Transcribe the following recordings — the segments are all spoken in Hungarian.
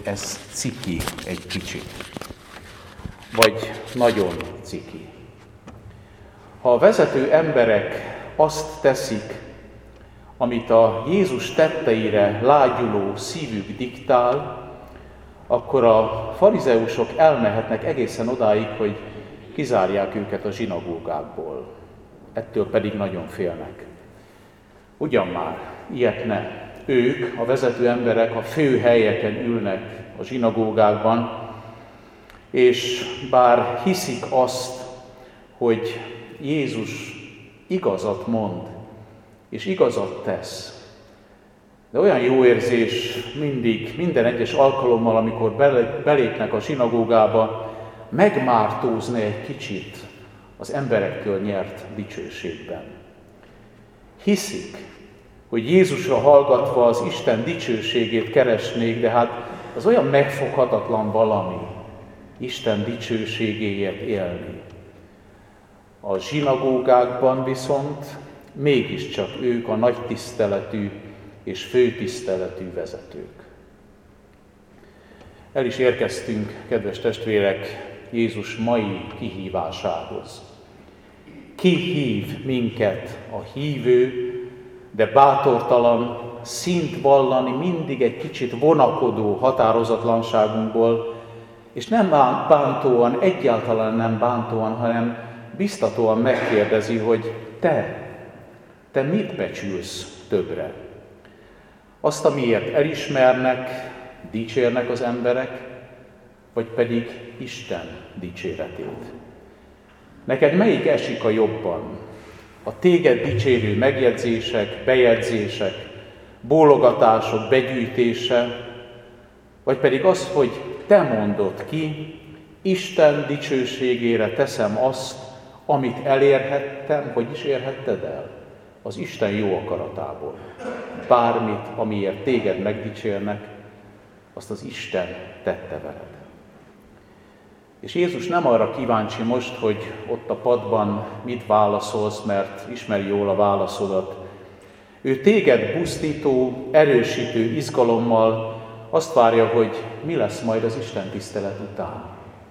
ez ciki egy kicsit, vagy nagyon ciki. Ha a vezető emberek azt teszik, amit a Jézus tetteire lágyuló szívük diktál, akkor a farizeusok elmehetnek egészen odáig, hogy kizárják őket a zsinagógákból. Ettől pedig nagyon félnek. Ugyan már, ilyet ne. Ők, a vezető emberek a fő helyeken ülnek a zsinagógákban, és bár hiszik azt, hogy Jézus igazat mond, és igazat tesz, de olyan jó érzés mindig, minden egyes alkalommal, amikor belépnek a zsinagógába, megmártózni egy kicsit az emberektől nyert dicsőségben. Hiszik, hogy Jézusra hallgatva az Isten dicsőségét keresnék, de hát az olyan megfoghatatlan valami, Isten dicsőségéért élni. A zsinagógákban viszont mégiscsak ők a nagy tiszteletű és főtiszteletű vezetők. El is érkeztünk, kedves testvérek, Jézus mai kihívásához. Ki hív minket a hívő, de bántortalan, szint vallani mindig egy kicsit vonakodó határozatlanságunkból, és nem bántóan, egyáltalán nem bántóan, hanem biztatóan megkérdezi, hogy te mit becsülsz többre? Azt, amiért elismernek, dicsérnek az emberek, vagy pedig Isten dicséretét? Neked melyik esik a jobban? A téged dicsérő megjegyzések, bejegyzések, bólogatások begyűjtése, vagy pedig az, hogy te mondod ki, Isten dicsőségére teszem azt, amit elérhettem, vagy is érhetted el, az Isten jó akaratából. Bármit, amiért téged megdicsérnek, azt az Isten tette veled. És Jézus nem arra kíváncsi most, hogy ott a padban mit válaszolsz, mert ismeri jól a válaszodat. Ő téged buzdító, erősítő izgalommal azt várja, hogy mi lesz majd az Isten tisztelet után,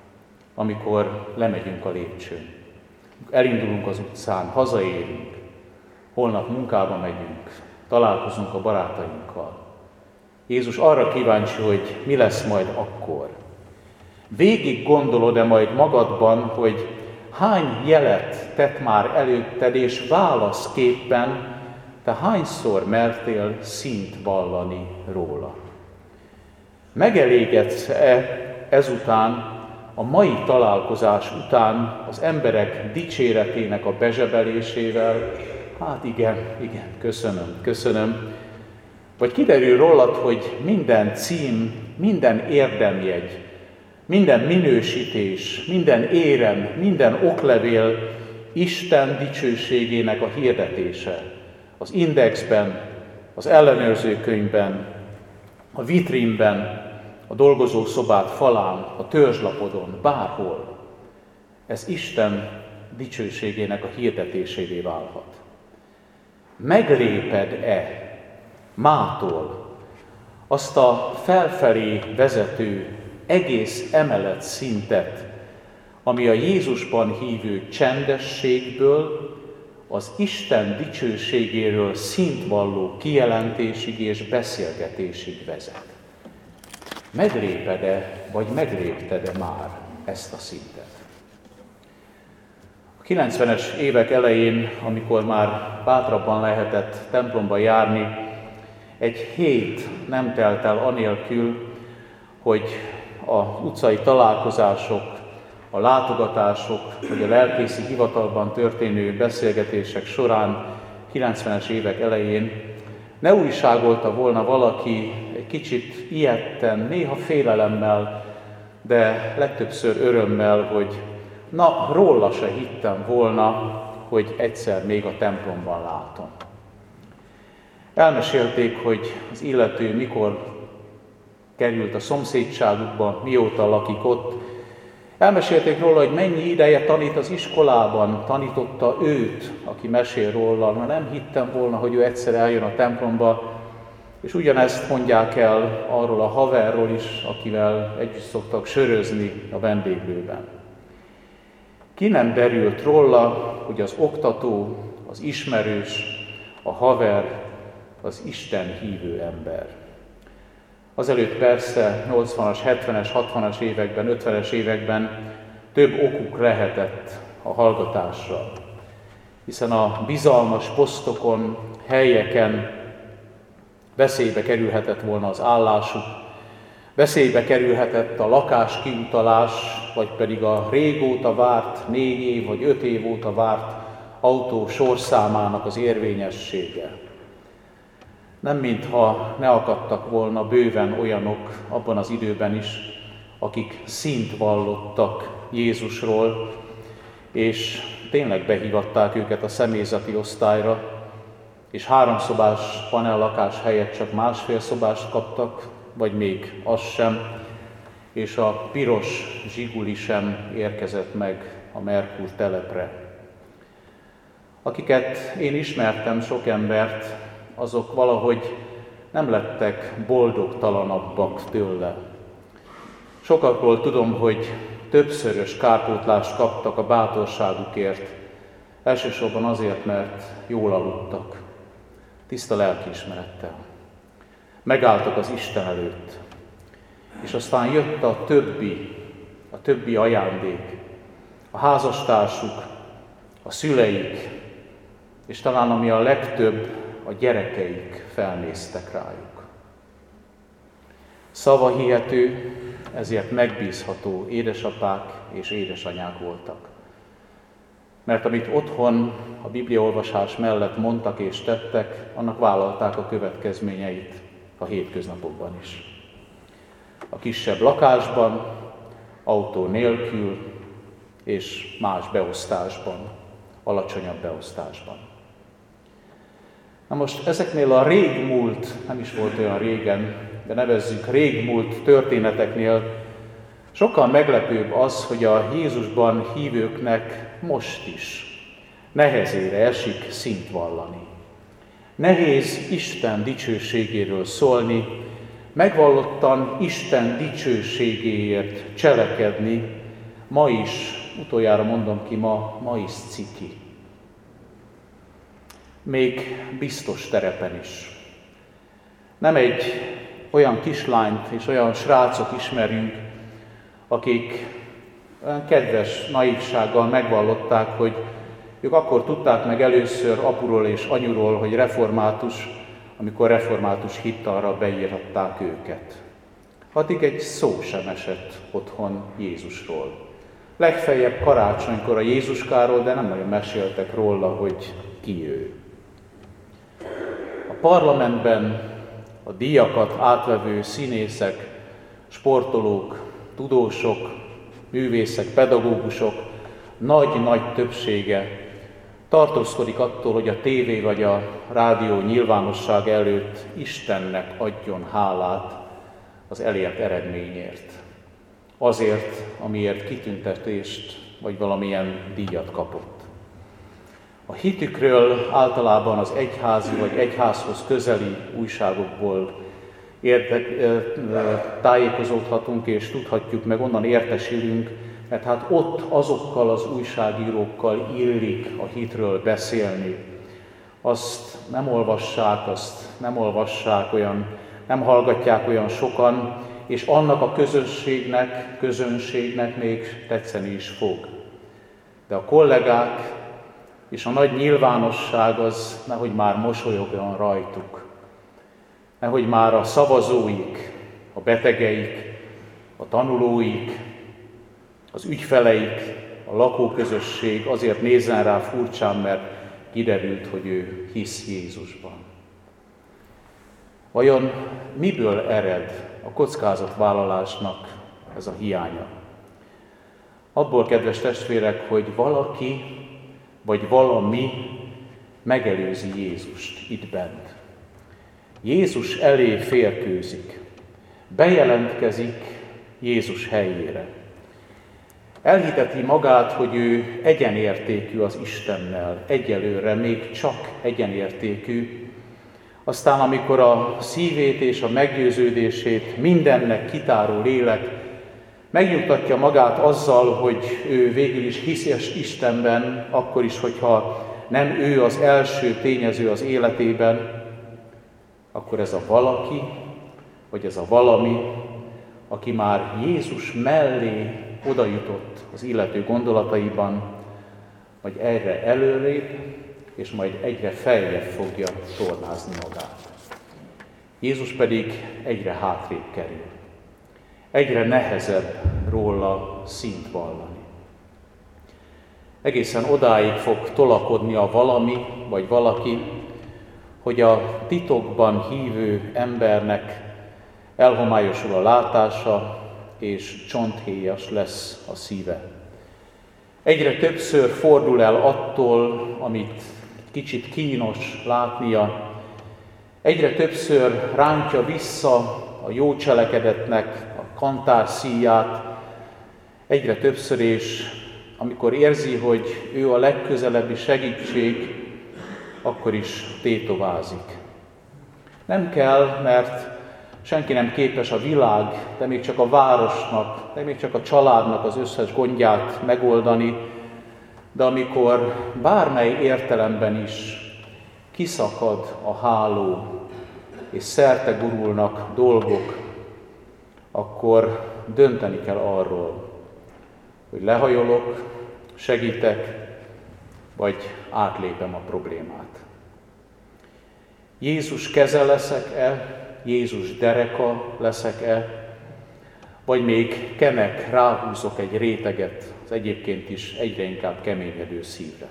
amikor lemegyünk a lépcsőn. Elindulunk az utcán, hazaérünk, holnap munkába megyünk, találkozunk a barátainkkal. Jézus arra kíváncsi, hogy mi lesz majd akkor. Végig gondolod-e majd magadban, hogy hány jelet tett már előtted, és válaszképpen te hányszor mertél színt vallani róla? Megelégedsz-e ezután, a mai találkozás után az emberek dicséretének a bezsebelésével? Hát igen, köszönöm. Vagy kiderül rólad, hogy minden cím, minden érdemjegy, minden minősítés, minden érem, minden oklevél Isten dicsőségének a hirdetése. Az indexben, az ellenőrzőkönyvben, a vitrínben, a dolgozószobád falán, a törzslapodon, bárhol. Ez Isten dicsőségének a hirdetésévé válhat. Megléped-e mától azt a felfelé vezető egész emelet szintet, ami a Jézusban hívő csendességből az Isten dicsőségéről szintvalló kijelentésig és beszélgetésig vezet? Megléped-e, vagy meglépted-e már ezt a szintet? A 90-es évek elején, amikor már bátrabban lehetett templomba járni, egy hét nem telt el anélkül, hogy az utcai találkozások, a látogatások, vagy a lelkészi hivatalban történő beszélgetések során 90-es évek elején ne újságolta volna valaki egy kicsit ijedten, néha félelemmel, de legtöbbször örömmel, hogy na, róla se hittem volna, hogy egyszer még a templomban látom. Elmesélték, hogy az illető mikor került a szomszédságukba, mióta lakik ott. Elmesélték róla, hogy mennyi ideje tanít az iskolában, tanította őt, aki mesél róla. Na, nem hittem volna, hogy ő egyszer eljön a templomba, És ugyanezt mondják el arról a haverról is, akivel együtt szoktak sörözni a vendéglőben. Ki nem derült róla, hogy az oktató, az ismerős, a haver, az Isten hívő ember. Azelőtt persze 80-as, 70-es, 60-as években, 50-es években több okuk lehetett a hallgatásra, hiszen a bizalmas posztokon, helyeken veszélybe kerülhetett volna az állásuk, veszélybe kerülhetett a lakás kiutalás, vagy pedig a régóta várt, 4 év vagy 5 év óta várt autó sorszámának az érvényessége. Nem mintha ne akadtak volna bőven olyanok abban az időben is, akik színt vallottak Jézusról, és tényleg behívatták őket a személyzeti osztályra, és 3 szobás panellakás helyett csak 1,5 szobást kaptak, vagy még az sem, és a piros zsiguli sem érkezett meg a Merkur telepre. Akiket én ismertem, sok embert, azok valahogy nem lettek boldogtalanabbak tőle. Sokakról tudom, hogy többszörös kárpótlást kaptak a bátorságukért, elsősorban azért, mert jól aludtak, tiszta lelkiismerettel. Megálltak az Isten előtt, és aztán jött a többi ajándék, a házastársuk, a szüleik, és talán ami a legtöbb, a gyerekeik felnéztek rájuk. Szavahihető, ezért megbízható édesapák és édesanyák voltak. Mert amit otthon a bibliaolvasás mellett mondtak és tettek, annak vállalták a következményeit a hétköznapokban is. A kisebb lakásban, autó nélkül és más beosztásban, alacsonyabb beosztásban. Na most ezeknél a régmúlt, nem is volt olyan régen, de nevezzük régmúlt történeteknél sokkal meglepőbb az, hogy a Jézusban hívőknek most is nehezére esik színt vallani. Nehéz Isten dicsőségéről szólni, megvallottan Isten dicsőségéért cselekedni, ma is, utoljára mondom ki ma is ciki. Még biztos terepen is. Nem egy olyan kislányt és olyan srácot ismerünk, akik olyan kedves naívsággal megvallották, hogy ők akkor tudták meg először apuról és anyuról, hogy református, amikor református hittalra beírhatták őket. Addig egy szó sem esett otthon Jézusról. Legfeljebb karácsonykor a Jézuskáról, de nem nagyon meséltek róla, hogy ki ő. A parlamentben a díjakat átvevő színészek, sportolók, tudósok, művészek, pedagógusok nagy-nagy többsége tartózkodik attól, hogy a tévé vagy a rádió nyilvánosság előtt Istennek adjon hálát az elért eredményért. Azért, amiért kitüntetést vagy valamilyen díjat kapott. A hitükről általában az egyházi vagy egyházhoz közeli újságokból tájékozódhatunk és tudhatjuk meg, onnan értesülünk, mert hát ott azokkal az újságírókkal illik a hitről beszélni. Azt nem olvassák olyan, nem hallgatják olyan sokan, és annak a közönségnek még tetszeni is fog. De a kollégák és a nagy nyilvánosság az nehogy már mosolyogjon rajtuk. Nehogy már a szavazóik, a betegeik, a tanulóik, az ügyfeleik, a lakóközösség azért nézzen rá furcsán, mert kiderült, hogy ő hisz Jézusban. Vajon miből ered a kockázatvállalásnak ez a hiánya? Abból, kedves testvérek, hogy valaki vagy valami megelőzi Jézust itt bent. Jézus elé férkőzik, bejelentkezik Jézus helyére. Elhiteti magát, hogy ő egyenértékű az Istennel, egyelőre még csak egyenértékű, Aztán amikor a szívét és a meggyőződését mindennek kitáró lélek megnyugtatja magát azzal, hogy ő végül is hisz Istenben, akkor is, hogyha nem ő az első tényező az életében, akkor ez a valaki, vagy ez a valami, aki már Jézus mellé odajutott az illető gondolataiban, majd egyre előrébb, és majd egyre feljebb fogja tornázni magát. Jézus pedig egyre hátrébb kerül. Egyre nehezebb róla színt vallani. Egészen odáig fog tolakodni a valami, vagy valaki, hogy a titokban hívő embernek elhomályosul a látása, és csonthéjas lesz a szíve. Egyre többször fordul el attól, amit kicsit kínos látnia, egyre többször rántja vissza a jó cselekedetnek a kantárszíját, egyre többször is, amikor érzi, hogy ő a legközelebbi segítség, akkor is tétovázik. Nem kell, mert senki nem képes a világ, de még csak a városnak, de még csak a családnak az összes gondját megoldani, de amikor bármely értelemben is kiszakad a háló, és szerte gurulnak dolgok, akkor dönteni kell arról, hogy lehajolok, segítek, vagy átlépem a problémát. Jézus keze leszek-e, Jézus dereka leszek-e, vagy még kemek, ráhúzok egy réteget az egyébként is egyre inkább keményedő szívre.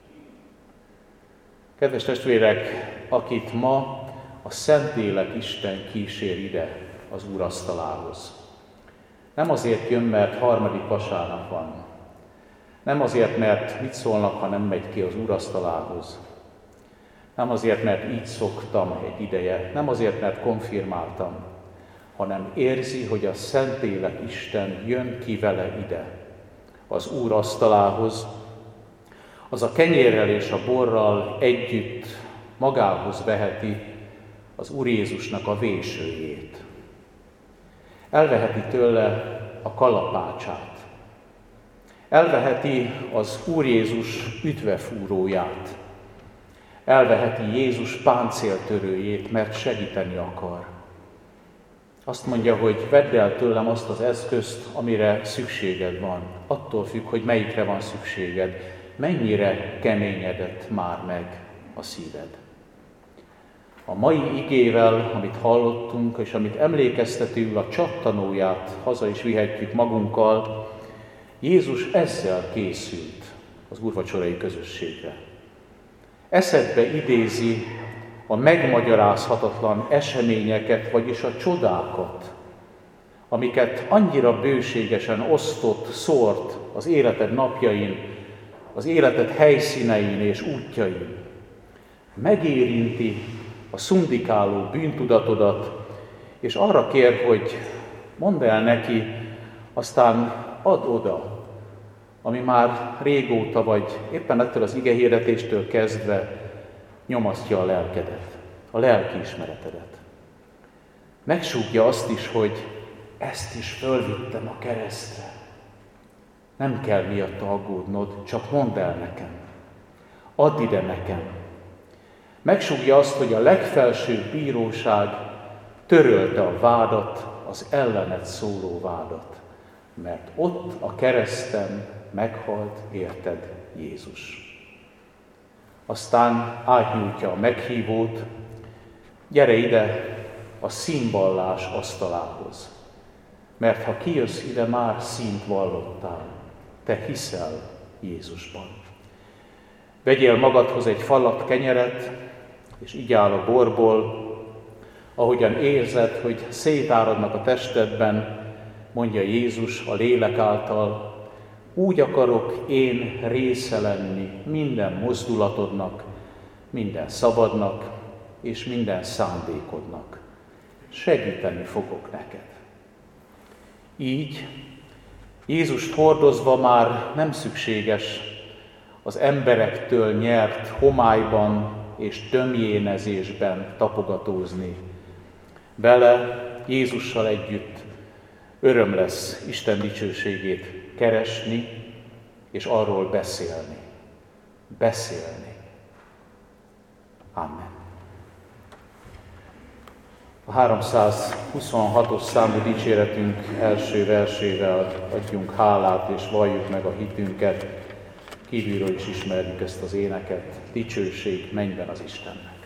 Kedves testvérek, akit ma a Szentlélek Isten kísér ide az Úr asztalához. Nem azért jön, mert harmadik vasárnap van. Nem azért, mert mit szólnak, ha nem megy ki az Úr asztalához. Nem azért, mert így szoktam egy ideje, nem azért, mert konfirmáltam, hanem érzi, hogy a Szentlélek Isten jön ki vele ide, az Úr asztalához, az a kenyérrel és a borral együtt magához veheti az Úr Jézusnak a vésőjét. Elveheti tőle a kalapácsát. Elveheti az Úr Jézus ütvefúróját. Elveheti Jézus páncéltörőjét, mert segíteni akar. Azt mondja, hogy vedd el tőlem azt az eszközt, amire szükséged van. Attól függ, hogy melyikre van szükséged. Mennyire keményedett már meg a szíved. A mai igével, amit hallottunk, és amit emlékeztetőül a csattanóját haza is vihetjük magunkkal, Jézus ezzel készült az úrvacsorai közösségre. Eszedbe idézi a megmagyarázhatatlan eseményeket, vagyis a csodákat, amiket annyira bőségesen osztott, szórt az életed napjain, az életed helyszínein és útjain. Megérinti a szundikáló bűntudatodat, és arra kér, hogy mondd el neki, aztán add oda, ami már régóta, vagy éppen ettől az igehirdetéstől kezdve nyomasztja a lelkedet, a lelkiismeretedet. Megsúgja azt is, hogy ezt is fölvittem a keresztre. Nem kell miatta aggódnod, csak mondd el nekem. Add ide nekem. Megsúgja azt, hogy a legfelsőbb bíróság törölte a vádat, az ellened szóló vádat, mert ott a kereszten meghalt érted Jézus. Aztán átnyújtja a meghívót, gyere ide a színvallás asztalához, mert ha kijössz ide, már színt vallottál, te hiszel Jézusban. Vegyél magadhoz egy falat kenyeret, és igyál a borból, ahogyan érzed, hogy szétáradnak a testedben, mondja Jézus a lélek által, úgy akarok én része lenni minden mozdulatodnak, minden szabadnak és minden szándékodnak. Segíteni fogok neked. Így Jézust hordozva már nem szükséges az emberektől nyert homályban, és tömjénezésben tapogatózni. Vele, Jézussal együtt öröm lesz Isten dicsőségét keresni, és arról beszélni. Beszélni. Amen. A 326-os számú dicséretünk első versével adjunk hálát és valljuk meg a hitünket. Kívülről is ismerjük ezt az éneket. Dicsőség mennyben az Istennek.